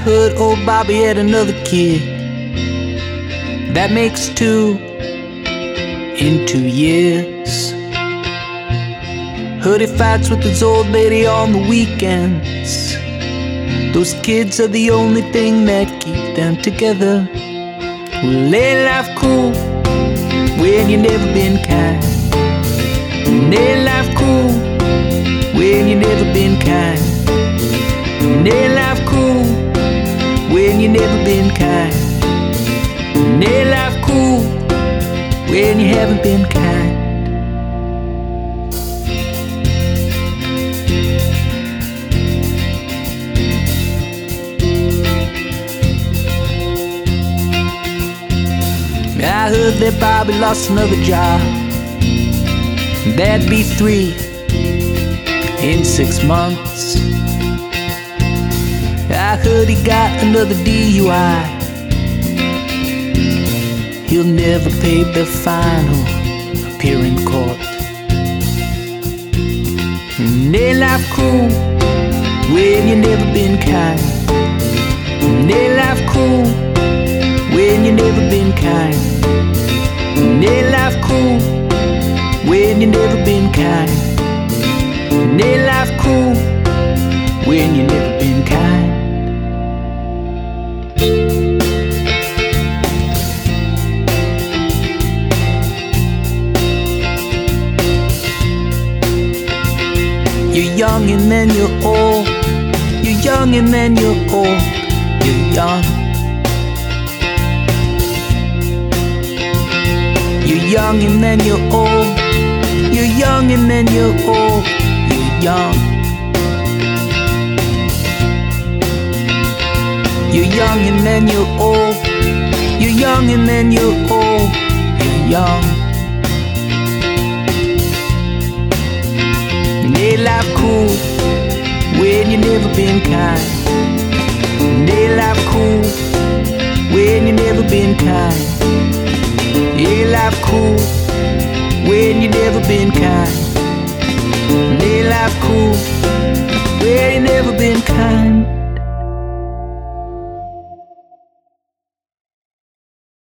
heard old Bobby had another kid. That makes two in 2 years. Heard he fights with his old lady on the weekends. Those kids are the only thing that keep them together. Well, ain't life cool when you never been kind? Ain't life cool when you never been kind? Ain't life cool when you never been kind? Ain't life cool when you haven't been kind? I heard that Bobby lost another job. That'd be 3 in 6 months. I heard he got another DUI. He'll never pay the final, appear in court. Ain't life cool when you never been kind? Ain't life cool when you never been kind? Ain't life cool when you never been kind? Ain't life cool when you never been kind? You're young and then you're old. You're young and then you're old. You're young. You're young and then you're old. You're young and then you're old. You're young. You're young and then you're old. You're young and then you're old. You're young. Ain't life cool when you never been kind? Ain't life cool when you never been kind? Ain't life cool when you never been kind? Ain't life cool when you never been kind?